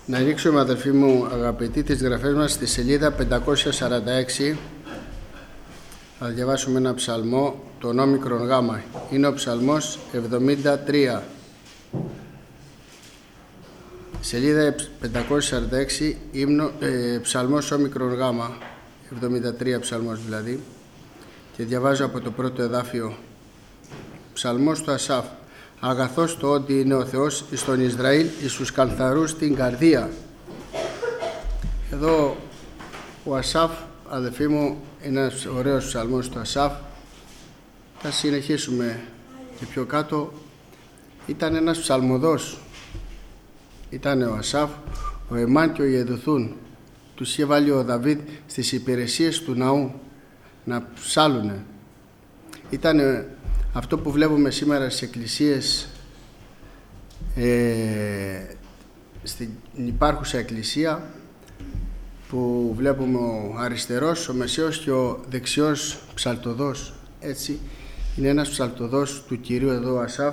Να ανοίξουμε, αδελφοί μου αγαπητοί, τις γραφές μας στη σελίδα 546. Θα διαβάσουμε ένα ψαλμό, τον όμικρον γάμα. Είναι ο ψαλμός 73. Σελίδα 546, ψαλμός όμικρον γάμα, 73 ψαλμός δηλαδή. Και διαβάζω από το πρώτο εδάφιο. Ψαλμός του Ασάφ. Αγαθός το ότι είναι ο Θεός εις τον Ισραήλ, εις τους καλθαρούς την καρδία. Εδώ ο Ασάφ, αδελφοί μου, είναι ένας ωραίος ψαλμός του Ασάφ. Θα συνεχίσουμε και πιο κάτω. Ήταν ένας ψαλμοδός. Ήταν ο Ασάφ, ο Εμάν και ο Ιεδουθούν. Τους είχε βάλει ο Δαβίδ στις υπηρεσίες του ναού να ψάλουνε. Ήταν αυτό που βλέπουμε σήμερα στις εκκλησίες, στην υπάρχουσα εκκλησία, που βλέπουμε ο αριστερός, ο μεσαίος και ο δεξιός ψαλτοδός. Έτσι είναι ένας ψαλτοδός του Κυρίου εδώ ο Ασάφ,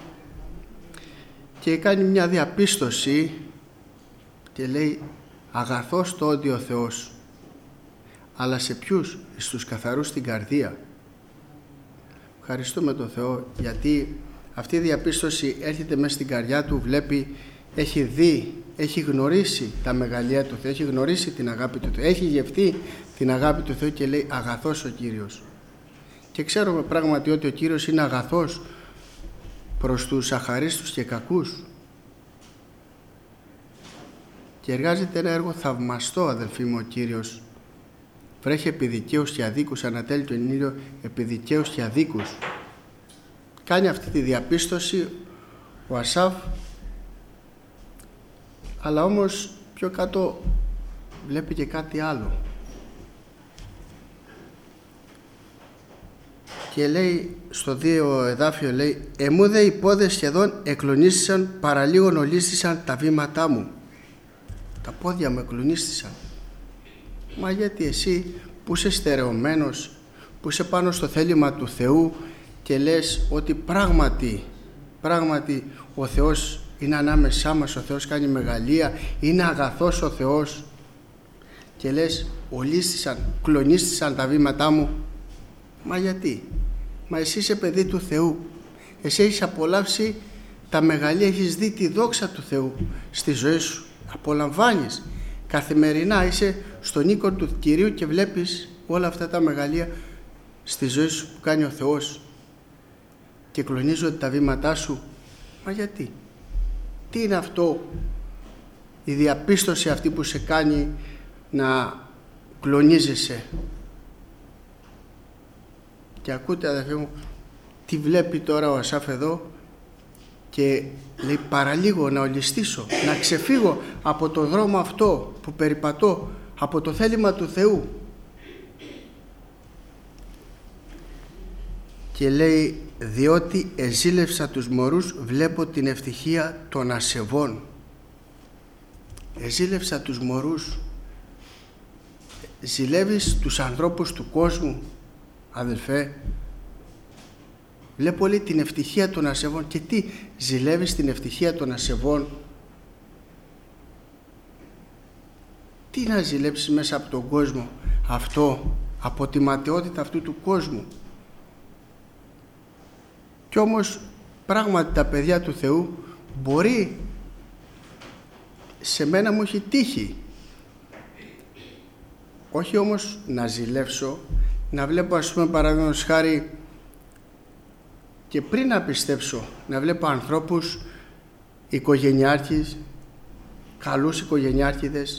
και κάνει μια διαπίστωση και λέει αγαθός το ότι ο Θεός, αλλά σε ποιους? Στους καθαρούς την καρδία. Ευχαριστούμε τον Θεό, γιατί αυτή η διαπίστωση έρχεται μέσα στην καρδιά του, βλέπει, έχει δει, έχει γνωρίσει τα μεγαλεία του Θεού, έχει γνωρίσει την αγάπη του Θεού, έχει γευτεί την αγάπη του Θεού και λέει αγαθός ο Κύριος. Και ξέρουμε πράγματι ότι ο Κύριος είναι αγαθός προς τους αχαρίστους και κακούς. Και εργάζεται ένα έργο θαυμαστό, αδελφοί μου, ο Κύριος. Βρέχει επί δικαίους και αδίκους, ανατέλει τον ήλιο επί δικαίους και αδίκους. Κάνει αυτή τη διαπίστωση ο Ασάφ, αλλά όμως πιο κάτω βλέπει και κάτι άλλο. Και λέει στο 2 εδάφιο, λέει «Εμού δε οι πόδες σχεδόν εκλονίστησαν, παραλίγων ολίστησαν τα βήματά μου». Τα πόδια μου εκλονίστησαν. Μα γιατί εσύ που είσαι στερεωμένος, που είσαι πάνω στο θέλημα του Θεού και λες ότι πράγματι ο Θεός είναι ανάμεσά μας, ο Θεός κάνει μεγαλεία, είναι αγαθός ο Θεός, και λες ολίστησαν, κλονίστησαν τα βήματά μου. Μα γιατί? Μα εσύ είσαι παιδί του Θεού, εσύ έχεις απολαύσει τα μεγαλεία, έχεις δει τη δόξα του Θεού στη ζωή σου, απολαμβάνεις καθημερινά, είσαι στον οίκο του Κυρίου και βλέπεις όλα αυτά τα μεγαλεία στη ζωή σου που κάνει ο Θεός και κλονίζονται τα βήματά σου. Μα γιατί? Τι είναι αυτό, η διαπίστωση αυτή που σε κάνει να κλονίζεσαι? Και ακούτε, αδελφοί μου, τι βλέπει τώρα ο Ασάφ εδώ, και λέει παραλίγο να ολιστήσω, να ξεφύγω από το δρόμο αυτό που περιπατώ, από το θέλημα του Θεού. Και λέει διότι εζήλευσα τους μωρούς, βλέπω την ευτυχία των ασεβών. Εζήλευσα τους μωρούς. Ζηλεύεις τους ανθρώπους του κόσμου, αδελφέ? Βλέπω, λέει, την ευτυχία των ασεβών. Και τι, ζηλεύεις την ευτυχία των ασεβών? Τι να ζηλέψεις μέσα από τον κόσμο αυτό, από τη ματαιότητα αυτού του κόσμου? Κι όμως πράγματι τα παιδιά του Θεού, μπορεί, σε μένα μου έχει τύχει, όχι όμως να ζηλεύσω, να βλέπω, ας πούμε, παραδείγματος χάρη, και πριν να πιστέψω, να βλέπω ανθρώπους οικογενειάρχες, καλούς οικογενειάρχηδες,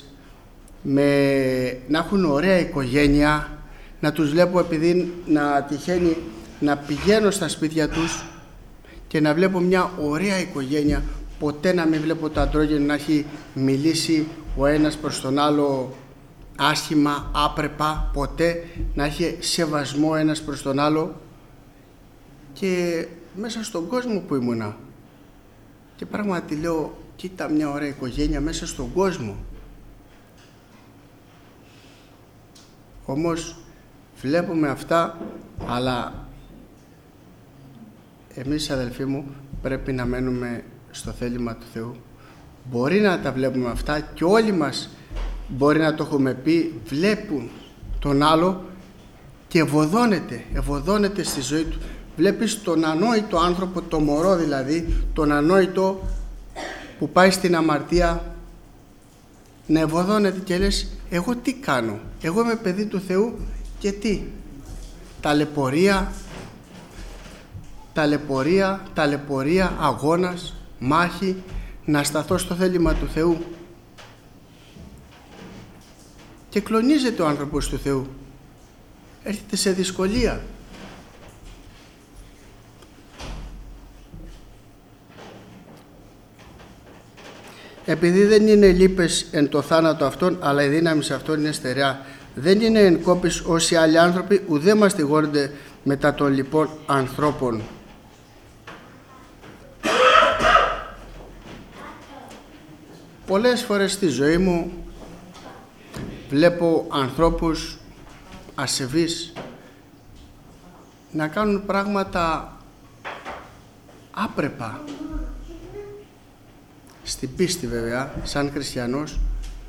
να έχουν ωραία οικογένεια, να τους βλέπω, επειδή να τυχαίνει να πηγαίνω στα σπίτια τους και να βλέπω μια ωραία οικογένεια, ποτέ να μην βλέπω το αντρόγυνο να έχει μιλήσει ο ένας προς τον άλλο άσχημα, άπρεπα, ποτέ να έχει σεβασμό ένας προς τον άλλο. Και μέσα στον κόσμο που ήμουνα, και πράγματι λέω, κοίτα μια ωραία οικογένεια μέσα στον κόσμο. Όμως βλέπουμε αυτά, αλλά εμείς, αδελφοί μου, πρέπει να μένουμε στο θέλημα του Θεού, Μπορεί να τα βλέπουμε αυτά και όλοι μας μπορεί να το έχουμε πει, βλέπουν τον άλλο και ευωδώνεται στη ζωή του. Βλέπεις τον ανόητο άνθρωπο, το μωρό δηλαδή, τον ανόητο που πάει στην αμαρτία να ευωδώνεται και λες, εγώ τι κάνω, εγώ είμαι παιδί του Θεού και τι, ταλαιπωρία, αγώνας, μάχη, να σταθώ στο θέλημα του Θεού. Και κλονίζεται ο άνθρωπος του Θεού, έρχεται σε δυσκολία. Επειδή δεν είναι λύπες εν το θάνατο αυτόν, αλλά η δύναμη σε αυτόν είναι στερεά. Δεν είναι εν κόπης όσοι άλλοι άνθρωποι, ουδέ μαστιγώνονται μετά των λοιπών ανθρώπων. Πολλές φορές στη ζωή μου βλέπω ανθρώπους ασεβείς να κάνουν πράγματα άπρεπα, στην πίστη βέβαια, σαν χριστιανός,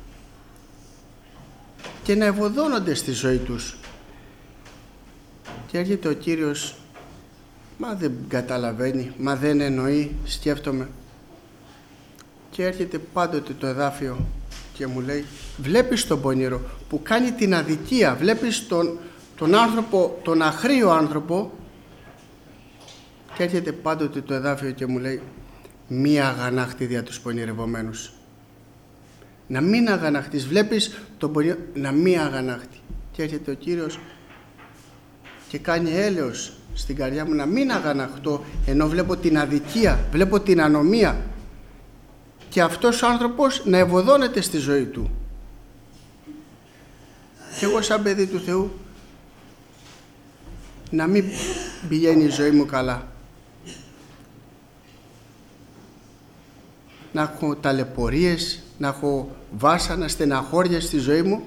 και να ευωδώνονται στη ζωή τους. Και έρχεται ο Κύριος, μα δεν καταλαβαίνει, μα δεν εννοεί, σκέφτομαι. Και έρχεται πάντοτε το εδάφιο και μου λέει, βλέπεις τον πονηρό που κάνει την αδικία, βλέπεις τον άνθρωπο, τον αχρίο άνθρωπο, και έρχεται πάντοτε το εδάφιο και μου λέει, μη αγανάχτη δια τους πονηρευομένους. Να μην αγαναχτείς, βλέπεις τον πονηρό, να μην αγανάχτη. Και έρχεται ο Κύριος και κάνει έλεος στην καρδιά μου να μην αγαναχτώ, ενώ βλέπω την αδικία, βλέπω την ανομία, και αυτός ο άνθρωπος να ευωδώνεται στη ζωή του. Και εγώ σαν παιδί του Θεού να μην πηγαίνει η ζωή μου καλά, να έχω ταλαιπωρίες, να έχω βάσανα, στεναχώρια στη ζωή μου.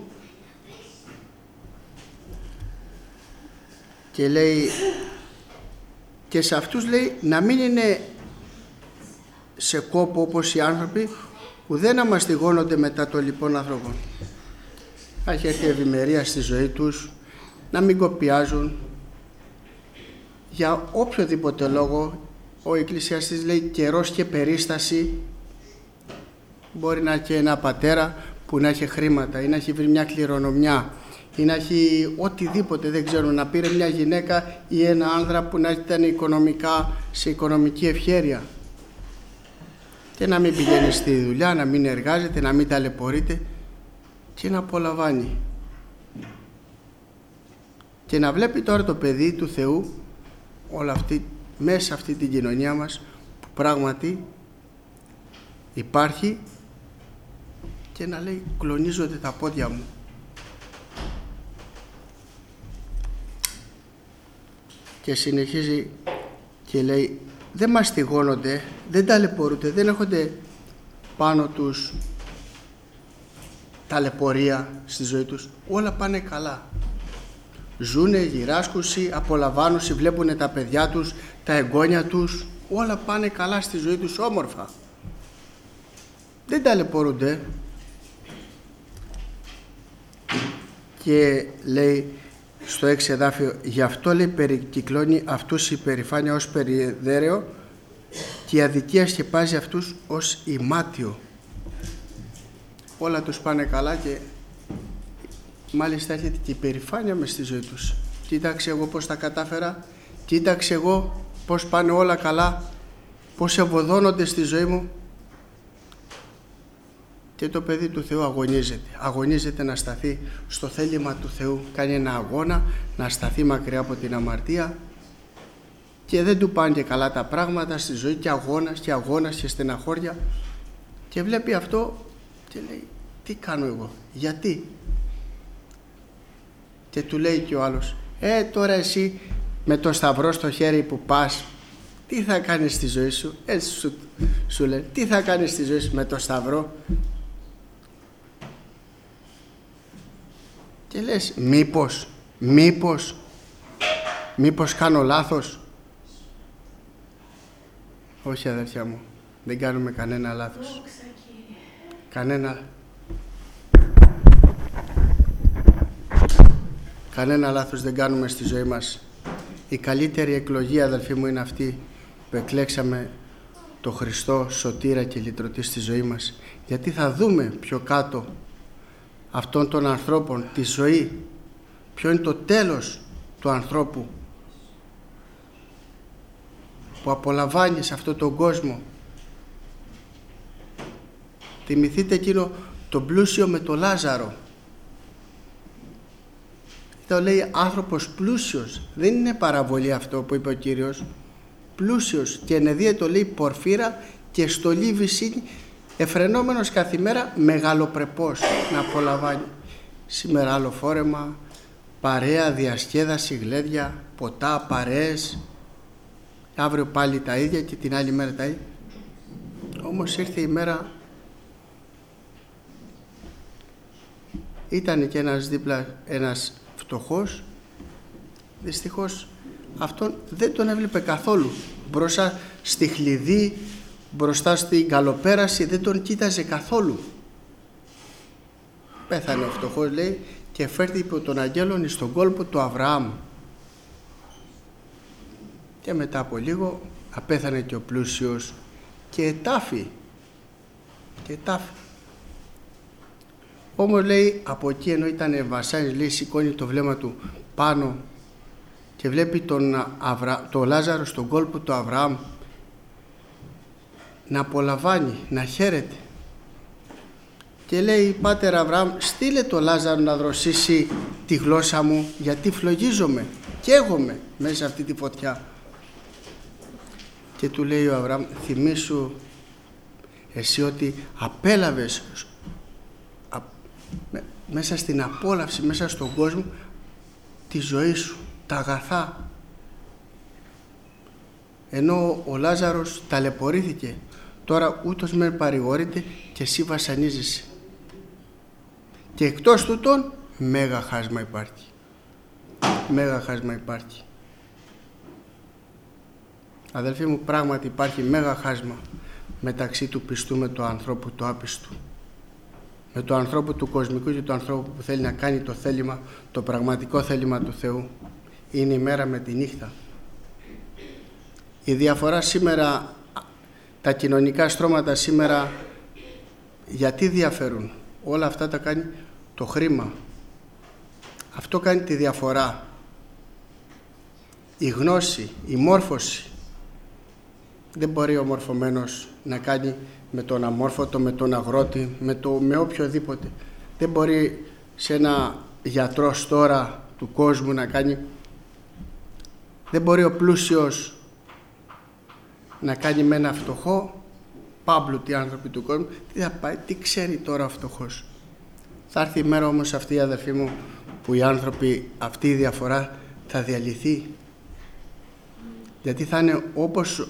Και λέει, και σε αυτούς λέει να μην είναι σε κόπο όπως οι άνθρωποι που δεν αμαστιγώνονται μετά των λοιπών ανθρώπων. Να έχει έρθει ευημερία στη ζωή τους, να μην κοπιάζουν για οποιοδήποτε λόγο. Ο Εκκλησιαστής λέει καιρός και περίσταση. Μπορεί να έχει ένα πατέρα που να έχει χρήματα ή να έχει βρει μια κληρονομιά ή να έχει οτιδήποτε, δεν ξέρω, να πήρε μια γυναίκα ή ένα άνδρα που να ήταν οικονομικά, σε οικονομική ευχέρεια, και να μην πηγαίνει στη δουλειά, να μην εργάζεται, να μην ταλαιπωρείται και να απολαμβάνει. Και να βλέπει τώρα το παιδί του Θεού όλα αυτή, μέσα σε αυτή την κοινωνία μας που πράγματι υπάρχει, και να λέει κλονίζονται τα πόδια μου. Και συνεχίζει και λέει δεν μαστιγώνονται, δεν ταλαιπωρούνται, δεν έχονται πάνω τους ταλαιπωρία στη ζωή τους, όλα πάνε καλά. Ζούνε, γυράσκουσι, απολαμβάνουσι, βλέπουν τα παιδιά τους, τα εγγόνια τους, όλα πάνε καλά στη ζωή τους, όμορφα. Δεν ταλαιπωρούνται. Και λέει στο 6 εδάφιο, γι' αυτό λέει περικυκλώνει αυτούς η περηφάνεια ως περιδέρεο και η αδικία σκεπάζει αυτούς ως ημάτιο. Όλα τους πάνε καλά και μάλιστα έρχεται και η περηφάνεια μες στη ζωή τους. Κοίταξε εγώ πώς τα κατάφερα, κοίταξε εγώ πώς πάνε όλα καλά, πώς ευωδώνονται στη ζωή μου. Και το παιδί του Θεού αγωνίζεται να σταθεί στο θέλημα του Θεού, κάνει ένα αγώνα να σταθεί μακριά από την αμαρτία, και δεν του πάνε και καλά τα πράγματα στη ζωή, και αγώνας και στεναχώρια, και βλέπει αυτό και λέει τι κάνω εγώ, γιατί? Και του λέει και ο άλλος, τώρα εσύ με το σταυρό στο χέρι που πας, τι θα κάνεις στη ζωή σου? Έτσι σου λέει, τι θα κάνεις στη ζωή σου με το σταυρό? Και λες μήπως κάνω λάθος? Όχι αδερφιά μου, δεν κάνουμε κανένα λάθος. Κανένα λάθος δεν κάνουμε στη ζωή μας. Η καλύτερη εκλογή, αδελφοί μου, είναι αυτή που εκλέξαμε το Χριστό σωτήρα και λυτρωτή στη ζωή μας. Γιατί θα δούμε πιο κάτω αυτών των ανθρώπων τη ζωή, ποιο είναι το τέλος του ανθρώπου που απολαμβάνει σε αυτόν τον κόσμο. Θυμηθείτε εκείνο το πλούσιο με το Λάζαρο. Το λέει άνθρωπος πλούσιος, δεν είναι παραβολή αυτό που είπε ο Κύριος. Πλούσιος, και ενεδία το λέει πορφύρα και στολή βυσίνη, εφρενόμενος καθημέρα μεγαλοπρεπός να απολαμβάνει. Σήμερα άλλο φόρεμα, παρέα, διασκέδαση, γλέδια, ποτά, παρέες, αύριο πάλι τα ίδια και την άλλη μέρα τα ίδια. Όμως ήρθε η μέρα, ήταν και ένας δίπλα, ένας φτωχός, δυστυχώς αυτόν δεν τον έβλεπε καθόλου. Μπροστά στη χλειδί, μπροστά στην καλοπέραση, δεν τον κοίταζε καθόλου. Πέθανε ο φτωχός, λέει, και φέρθηκε υπό τον αγγέλων στον κόλπο του Αβραάμ. Και μετά από λίγο απέθανε και ο πλούσιος και ετάφη. Όμως, λέει, από εκεί ενώ ήταν βασάνης, λέει, σηκώνει το βλέμμα του πάνω και βλέπει τον Λάζαρο στον κόλπο του Αβραάμ να απολαμβάνει, να χαίρεται. Και λέει, Πάτερ Αβραάμ, στείλε το Λάζαρο να δροσίσει τη γλώσσα μου, γιατί φλογίζομαι, καίγομαι μέσα σε αυτή τη φωτιά. Και του λέει ο Αβραάμ, θυμήσου εσύ ότι απέλαβες μέσα στην απόλαυση, μέσα στον κόσμο, τη ζωή σου, τα αγαθά. Ενώ ο Λάζαρος ταλαιπωρήθηκε, τώρα ούτως με παρηγορείται και εσύ βασανίζεσαι. Και εκτός τούτων μέγα χάσμα υπάρχει. Μέγα χάσμα υπάρχει. Αδελφοί μου, πράγματι υπάρχει μέγα χάσμα μεταξύ του πιστού με του ανθρώπου του άπιστου. Με του ανθρώπου του κοσμικού και του ανθρώπου που θέλει να κάνει το θέλημα, το πραγματικό θέλημα του Θεού. Είναι η μέρα με τη νύχτα. Η διαφορά σήμερα, τα κοινωνικά στρώματα σήμερα, γιατί διαφέρουν? Όλα αυτά τα κάνει το χρήμα. Αυτό κάνει τη διαφορά. Η γνώση, η μόρφωση. Δεν μπορεί ο μορφωμένος να κάνει με τον αμόρφωτο, με τον αγρότη, με οποιοδήποτε. Δεν μπορεί σε ένα γιατρός τώρα του κόσμου να κάνει. Δεν μπορεί ο πλούσιος να κάνει με ένα φτωχό. Πάμπλουτοι άνθρωποι του κόσμου. Τι θα πάει, τι ξέρει τώρα ο φτωχός? Θα έρθει η μέρα όμως αυτή, αδελφοί μου, που οι άνθρωποι, αυτή η διαφορά θα διαλυθεί. Γιατί θα είναι όπως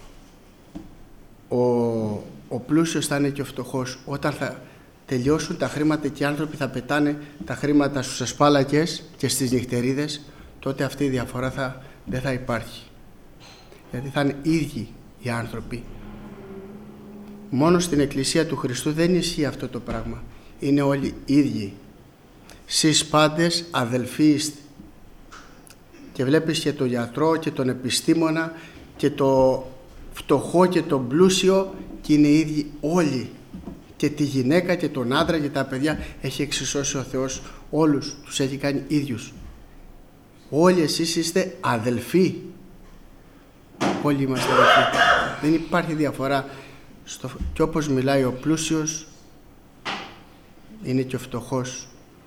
ο πλούσιος θα είναι και ο φτωχός. Όταν θα τελειώσουν τα χρήματα και οι άνθρωποι θα πετάνε τα χρήματα στους ασπάλακες και στις νυχτερίδες, τότε αυτή η διαφορά δεν θα υπάρχει. Γιατί θα είναι ίδιοι οι άνθρωποι. Μόνο στην Εκκλησία του Χριστού δεν ισχύει αυτό το πράγμα. Είναι όλοι ίδιοι. Σεις πάντες αδελφοί είστε. Και βλέπεις και τον γιατρό και τον επιστήμονα και το φτωχό και τον πλούσιο, και είναι ίδιοι όλοι. Και τη γυναίκα και τον άντρα και τα παιδιά έχει εξισώσει ο Θεός. Όλους τους έχει κάνει ίδιους. Όλοι εσείς είστε αδελφοί. Όλοι είμαστε αδελφοί. Δεν υπάρχει διαφορά. Και όπως μιλάει ο πλούσιος, είναι και ο φτωχός.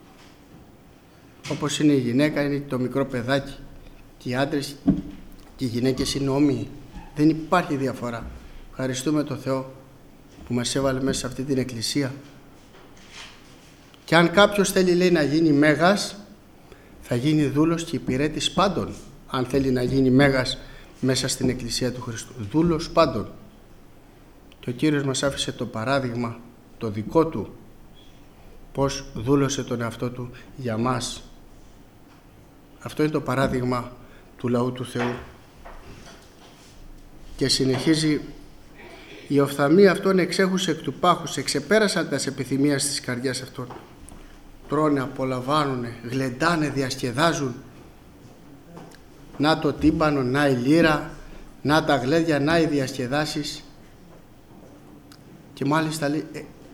Όπως είναι η γυναίκα, είναι το μικρό παιδάκι. Και οι άντρες και οι γυναίκες είναι όμοιοι. Δεν υπάρχει διαφορά. Ευχαριστούμε τον Θεό που μας έβαλε μέσα σε αυτή την εκκλησία. Και αν κάποιος θέλει, λέει, να γίνει μέγας, θα γίνει δούλος και υπηρέτης πάντων. Αν θέλει να γίνει μέγας μέσα στην εκκλησία του Χριστού, δούλος πάντων. Και ο Κύριος μας άφησε το παράδειγμα, το δικό του, πώς δούλωσε τον εαυτό του για μας. Αυτό είναι το παράδειγμα του λαού του Θεού. Και συνεχίζει Οι οφθαλμοί αυτών εξέχουσε εκ του πάχους, εξεπέρασαν τας επιθυμίας της καρδιάς αυτών. Τρώνε, απολαμβάνουνε, γλεντάνε, διασκεδάζουν. Να το τύμπανο, να η λύρα, να τα γλέδια, να οι διασκεδάσεις. Και μάλιστα λέει,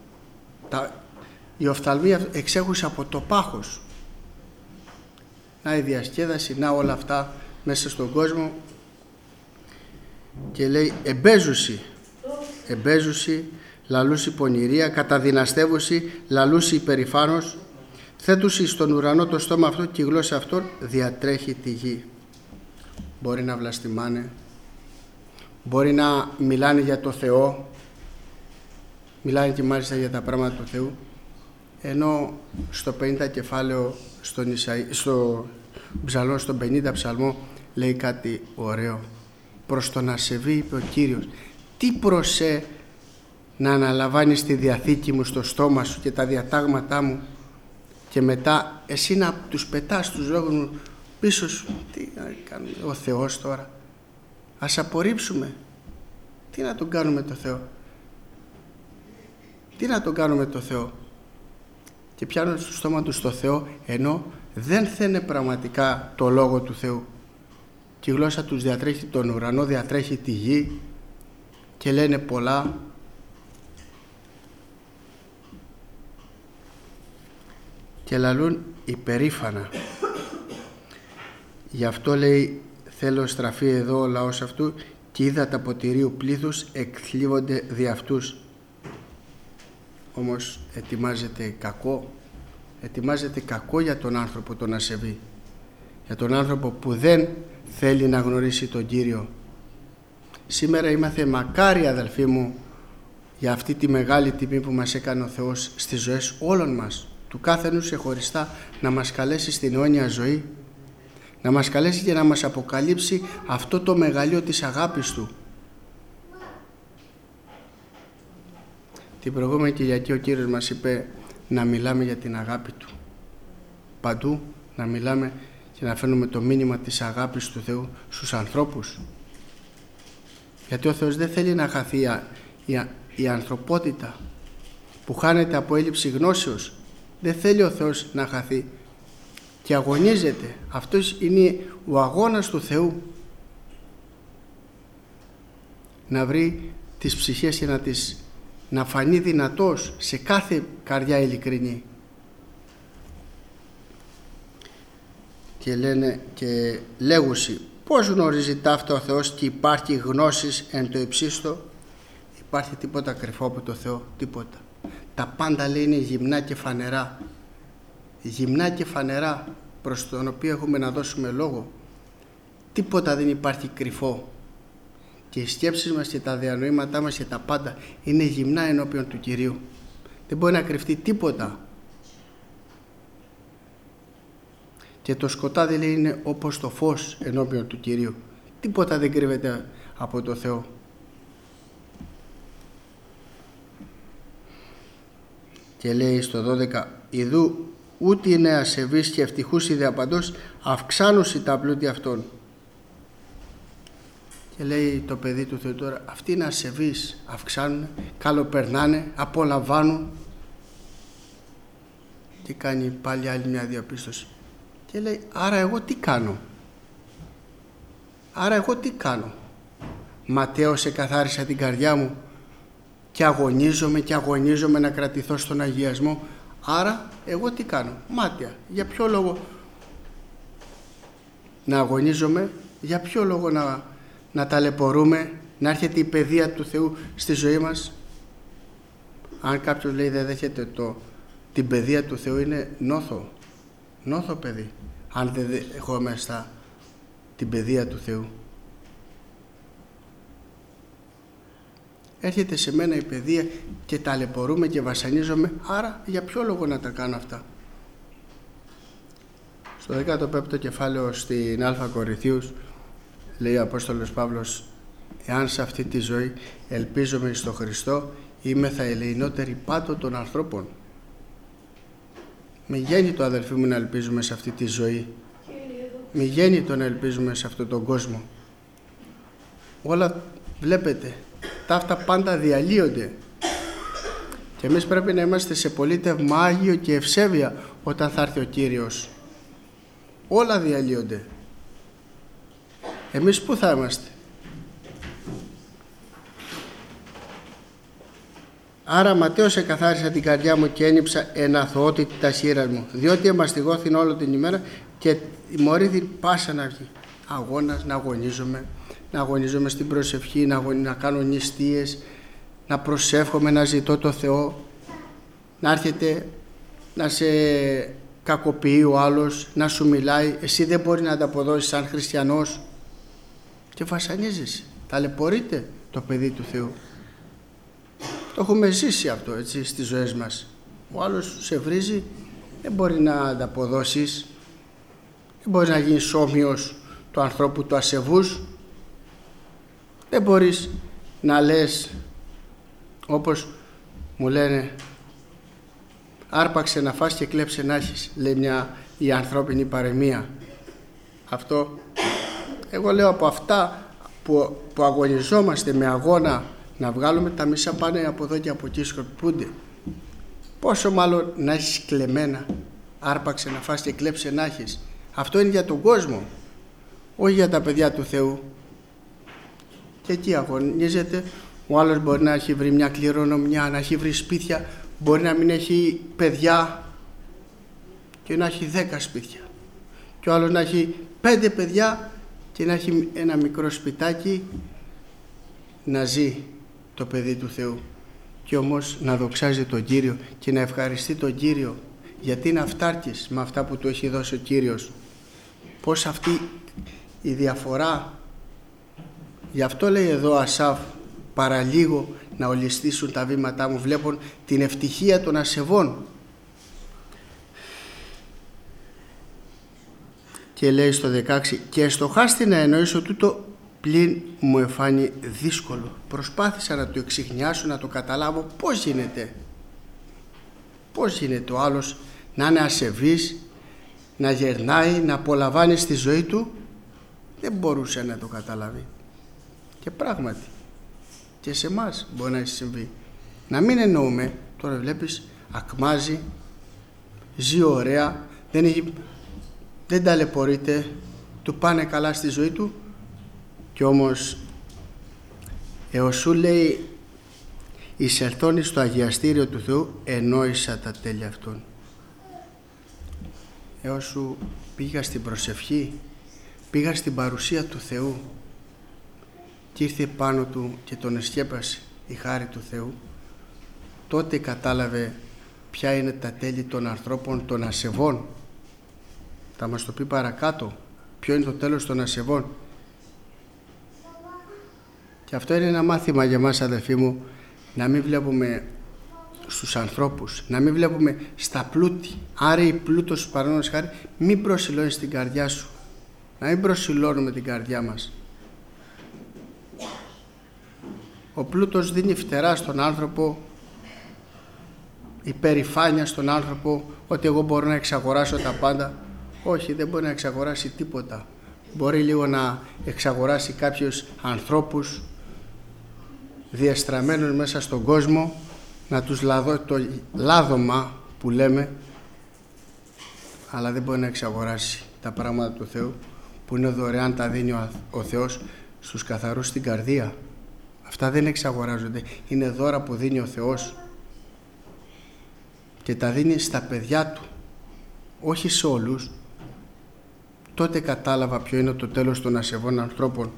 οι οφθαλμοί εξέχουσε από το πάχος. Να η διασκέδαση, να όλα αυτά μέσα στον κόσμο. Και λέει εμπέζουση, λαλούσι πονηρία, καταδυναστεύουση, λαλούσι υπερηφάνος, θέτουσι στον ουρανό το στόμα αυτό και η γλώσσα αυτών διατρέχει τη γη. Μπορεί να βλαστημάνε, μπορεί να μιλάνε για το Θεό, μιλάνε και μάλιστα για τα πράγματα του Θεού, ενώ στο 50 κεφάλαιο, στο ψαλμό, στον 50 ψαλμό λέει κάτι ωραίο. Προς τον ασεβή είπε ο Κύριος, τι προσέ να αναλαμβάνεις τη διαθήκη μου στο στόμα σου και τα διατάγματά μου και μετά εσύ να τους πετάς τους λόγους μου πίσω σου. Τι να κάνουμε ο Θεός τώρα? Ας απορρίψουμε. Τι να τον κάνουμε το Θεό? Τι να τον κάνουμε το Θεό? Και πιάνουν στο στόμα τους το Θεό, ενώ δεν θένε πραγματικά το Λόγο του Θεού. Και η γλώσσα τους διατρέχει τον ουρανό, διατρέχει τη γη και λένε πολλά. Και λαλούν υπερήφανα. Γι' αυτό λέει, θέλω στραφεί εδώ ο λαός αυτού και είδα τα ποτηρίου πλήθους εκθλίβονται δι' αυτούς. Όμως ετοιμάζεται κακό για τον άνθρωπο τον ασεβή, για τον άνθρωπο που δεν θέλει να γνωρίσει τον Κύριο. Σήμερα είμαστε μακάρι, αδελφοί μου, για αυτή τη μεγάλη τιμή που μας έκανε ο Θεός στις ζωές όλων μας, του κάθε νου ξεχωριστά, να μας καλέσει στην αιώνια ζωή, να μας καλέσει και να μας αποκαλύψει αυτό το μεγαλείο της αγάπης Του. Την προηγούμενη Κυριακή ο Κύριος μας είπε να μιλάμε για την αγάπη Του. Παντού να μιλάμε και να φέρνουμε το μήνυμα της αγάπης του Θεού στους ανθρώπους. Γιατί ο Θεός δεν θέλει να χαθεί η ανθρωπότητα που χάνεται από έλλειψη γνώσεως. Δεν θέλει ο Θεός να χαθεί και αγωνίζεται. Αυτός είναι ο αγώνας του Θεού, να βρει τις ψυχές και να φανεί δυνατός σε κάθε καρδιά ειλικρινή. Και λένε και λέγουσι, πώς γνωρίζει ταύτα ο Θεός και υπάρχει γνώσης εν το υψίστο? Υπάρχει τίποτα κρυφό από το Θεό? Τίποτα. Τα πάντα λέει είναι γυμνά και φανερά. Γυμνά και φανερά, προς τον οποίο έχουμε να δώσουμε λόγο. Τίποτα δεν υπάρχει κρυφό. Και οι σκέψεις μας και τα διανοήματά μας και τα πάντα είναι γυμνά ενώπιον του Κυρίου. Δεν μπορεί να κρυφτεί τίποτα. Και το σκοτάδι λέει είναι όπως το φως ενώπιον του Κυρίου. Τίποτα δεν κρύβεται από το Θεό. Και λέει στο 12, ιδού ούτε είναι ασεβείς και ευτυχούς οι διαπαντός, αυξάνουσι τα πλούτη αυτών. Και λέει το παιδί του Θεού τώρα, αυτοί είναι ασεβείς, αυξάνουν, καλοπερνάνε, απολαμβάνουν. Και κάνει πάλι άλλη μια διαπίστωση. Και λέει, άρα εγώ τι κάνω? Άρα εγώ τι κάνω? Ματέως εκαθάρισα την καρδιά μου και αγωνίζομαι να κρατηθώ στον αγιασμό. Άρα εγώ τι κάνω? Μάταια. Για ποιο λόγο να αγωνίζομαι? Για ποιο λόγο να ταλαιπωρούμε, να έρχεται η παιδεία του Θεού στη ζωή μας? Αν κάποιος λέει δεν δέχεται την παιδεία του Θεού, είναι νόθο παιδί, αν δεν δεχόμαστε την παιδεία του Θεού. Έρχεται σε μένα η παιδεία και ταλαιπωρούμε και βασανίζομαι, άρα για ποιο λόγο να τα κάνω αυτά? Στο 15ο κεφάλαιο στην Α Κορινθίους λέει ο Απόστολος Παύλος, εάν σε αυτή τη ζωή ελπίζομαι στο Χριστό, είμαι θα ελεηνότερη πάτο των ανθρώπων. Μη γέννητο, αδελφοί μου, να ελπίζουμε σε αυτή τη ζωή. Μη γέννητο να ελπίζουμε σε αυτόν τον κόσμο. Όλα βλέπετε, Τα αυτά πάντα διαλύονται. Και εμείς πρέπει να είμαστε σε πολίτευμα άγιο και ευσέβεια όταν θα έρθει ο Κύριος. Όλα διαλύονται. Εμείς πού θα είμαστε? Άρα Ματθαίος εκαθάρισα την καρδιά μου και ένυψα εν αθωότητη τα χείρας μου, διότι εμαστιγώθην όλη την ημέρα και τιμωρήθην πάσα να βγει. Αγώνας, να αγωνίζομαι στην προσευχή, να κάνω νηστείες, να προσεύχομαι, να ζητώ το Θεό, να έρχεται να σε κακοποιεί ο άλλος, να σου μιλάει, εσύ δεν μπορεί να ανταποδώσεις σαν χριστιανός και βασανίζεσαι. Ταλαιπωρείται το παιδί του Θεού. Το έχουμε ζήσει αυτό, έτσι, στις ζωές μας. Ο άλλος σε βρίζει, δεν μπορεί να ανταποδώσεις, δεν μπορεί να γίνεις όμοιος του ανθρώπου του ασεβούς, δεν μπορείς να λες όπως μου λένε άρπαξε να φας και κλέψε να έχεις, λέει η ανθρώπινη παροιμία. Αυτό εγώ λέω από αυτά που αγωνιζόμαστε με αγώνα να βγάλουμε, τα μισά πάνε από εδώ και από εκεί, σκορπούνται. Πόσο μάλλον να έχεις κλεμμένα, άρπαξε να φας και κλέψε να έχεις. Αυτό είναι για τον κόσμο, όχι για τα παιδιά του Θεού. Και εκεί αγωνίζεται. Ο άλλος μπορεί να έχει βρει μια κληρονομιά, να έχει βρει σπίτια, μπορεί να μην έχει παιδιά και να έχει 10 σπίτια. Και ο άλλος να έχει 5 παιδιά και να έχει ένα μικρό σπιτάκι να ζει το παιδί του Θεού. Και όμως να δοξάζει τον Κύριο και να ευχαριστεί τον Κύριο, γιατί είναι αυτάρκης με αυτά που του έχει δώσει ο Κύριος. Πώς αυτή η διαφορά, γι' αυτό λέει εδώ Ασάφ, παραλίγο να ολιστήσουν τα βήματά μου, βλέπουν την ευτυχία των ασεβών. Και λέει στο 16, και στοχάστη να εννοήσω τούτο, πλην μου εφάνει δύσκολο. Προσπάθησα να το εξιχνιάσω, να το καταλάβω πώς γίνεται ο άλλος να είναι ασεβής, να γερνάει, να απολαμβάνει στη ζωή του. Δεν μπορούσε να το καταλάβει. Και πράγματι και σε εμάς μπορεί να έχει συμβεί. Να μην εννοούμε, τώρα βλέπεις ακμάζει, ζει ωραία, δεν ταλαιπωρείται, του πάνε καλά στη ζωή του, και όμως έως σου λέει εισελθώνει στο αγιαστήριο του Θεού, ενόησα τα τέλη αυτών. Έως σου πήγα στην προσευχή, πήγα στην παρουσία του Θεού και ήρθε πάνω του και τον εσκέπασε η χάρη του Θεού, τότε κατάλαβε ποια είναι τα τέλη των ανθρώπων των ασεβών. Θα μας το πει παρακάτω ποιο είναι το τέλος των ασεβών. Και αυτό είναι ένα μάθημα για μας, αδελφοί μου, να μην βλέπουμε στους ανθρώπους, να μην βλέπουμε στα πλούτη. Άρα η πλούτος, παραδείγματος χάρη, μην προσιλώνεις την καρδιά σου, να μην προσιλώνουμε την καρδιά μας. Ο πλούτος δίνει φτερά στον άνθρωπο, υπερηφάνεια στον άνθρωπο, ότι εγώ μπορώ να εξαγοράσω τα πάντα. Όχι, δεν μπορεί να εξαγοράσει τίποτα. Μπορεί λίγο να εξαγοράσει κάποιους ανθρώπους διεστραμμένους μέσα στον κόσμο, να τους το λάδωμα που λέμε, αλλά δεν μπορεί να εξαγοράσει τα πράγματα του Θεού, που είναι δωρεάν, τα δίνει ο Θεός στους καθαρούς στην καρδία. Αυτά δεν εξαγοράζονται, είναι δώρα που δίνει ο Θεός και τα δίνει στα παιδιά του, όχι σε όλους. Τότε κατάλαβα ποιο είναι το τέλος των ασεβών ανθρώπων.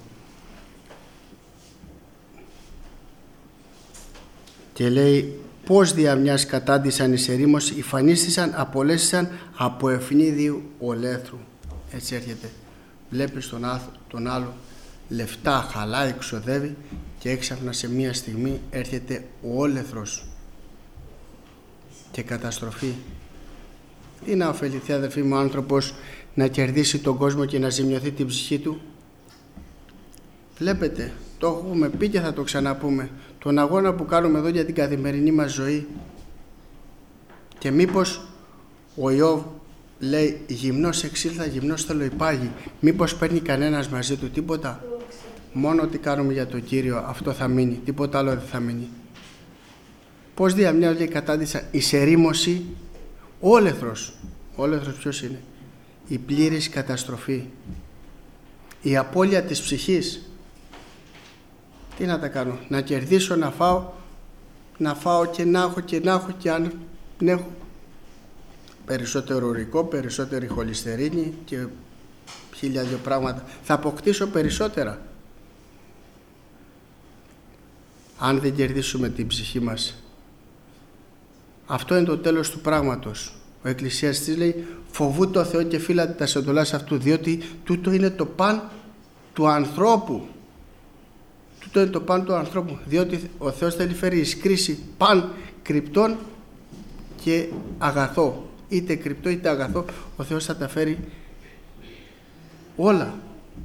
Και λέει, πώς δια μιας κατάντησαν εις ερήμος, υφανίστησαν, απολέστησαν από ευνίδιου ολέθρου. Έτσι έρχεται. Βλέπεις τον άλλο, λεφτά χαλάει, ξοδεύει, και έξαφνα σε μία στιγμή έρχεται ο όλεθρος και καταστροφή. Τι να ωφεληθεί, αδελφοί μου, ο άνθρωπος να κερδίσει τον κόσμο και να ζημιωθεί την ψυχή του? Βλέπετε, το έχουμε πει και θα το ξαναπούμε, τον αγώνα που κάνουμε εδώ για την καθημερινή μας ζωή. Και μήπως ο Ιώβ λέει, γυμνός εξήλθα, γυμνός θέλω υπάγει, μήπως παίρνει κανένας μαζί του τίποτα? μόνο ότι κάνουμε για τον Κύριο, αυτό θα μείνει, τίποτα άλλο δεν θα μείνει. Πώς διαμοιάζει η κατάντησα, η σερήμωση, όλεθρος. Όλεθρος ποιος είναι? Η πλήρης καταστροφή, η απώλεια της ψυχής. Τι να τα κάνω, να κερδίσω, να φάω και να έχω και αν έχω περισσότερο ουρικό, περισσότερη χολυστερίνη και 1000 πράγματα, θα αποκτήσω περισσότερα. Αν δεν κερδίσουμε την ψυχή μας, αυτό είναι το τέλος του πράγματος. Ο Εκκλησιαστής λέει, φοβού το Θεό και φύλατε τα εντολάς αυτού, διότι τούτο είναι το παν του ανθρώπου. Τούτο είναι το παν του ανθρώπου, διότι ο Θεός θέλει φέρει εις κρίση παν κρυπτόν και αγαθό. Είτε κρυπτό είτε αγαθό, ο Θεός θα τα φέρει όλα.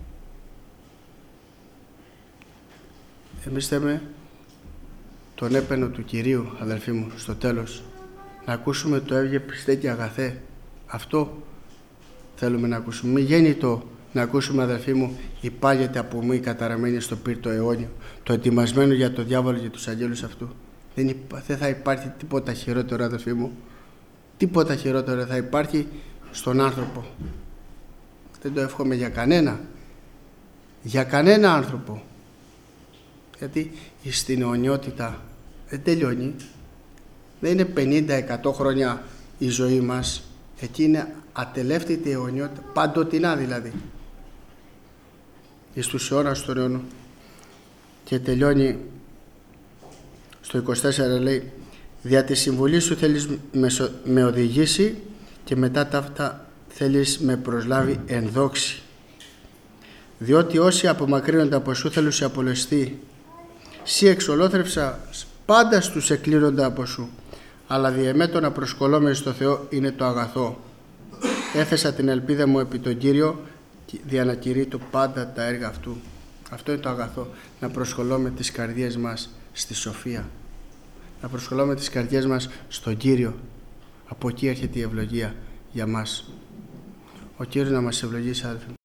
Εμείς θέμε τον έπαινο του Κυρίου, αδελφοί μου, στο τέλος. Να ακούσουμε το έβγε πιστέ και αγαθέ. Αυτό θέλουμε να ακούσουμε. Μη γέννητο να ακούσουμε, αδελφοί μου, υπάγεται από μη καταραμένη στο πύρτο αιώνιο, το ετοιμασμένο για το διάβολο και τους αγγέλους αυτού. Δεν θα υπάρχει τίποτα χειρότερο, αδελφοί μου. Τίποτα χειρότερο θα υπάρχει στον άνθρωπο. Δεν το εύχομαι για κανένα. Για κανένα άνθρωπο. Γιατί στην αιωνιότητα δεν τελειώνει. Δεν είναι 50-100 χρόνια η ζωή μας. Εκεί είναι ατελεύτητη αιωνιότητα, παντοτινά δηλαδή. Εις τους αιώνας των αιώνων. Και τελειώνει στο 24, λέει, δια τη συμβουλή σου θέλεις με οδηγήσει και μετά ταύτα θέλεις με προσλάβει εν δόξη. Διότι όσοι απομακρύνονται από σου θέλουν σε απολεστεί. Σύ εξολόθρευσα πάντα στους εκλείνονται από σου, αλλά διεμέτω να προσκολώμενοι στο Θεό είναι το αγαθό. Έθεσα την ελπίδα μου επί τον Κύριο, δια να κηρύττω πάντα τα έργα αυτού. Αυτό είναι το αγαθό, να προσκολώμε τις καρδιές μας στη σοφία, να προσκολώμε τις καρδιές μας στον Κύριο. Από εκεί έρχεται η ευλογία για μας. Ο Κύριος να μας ευλογήσει, αδελφοί μου.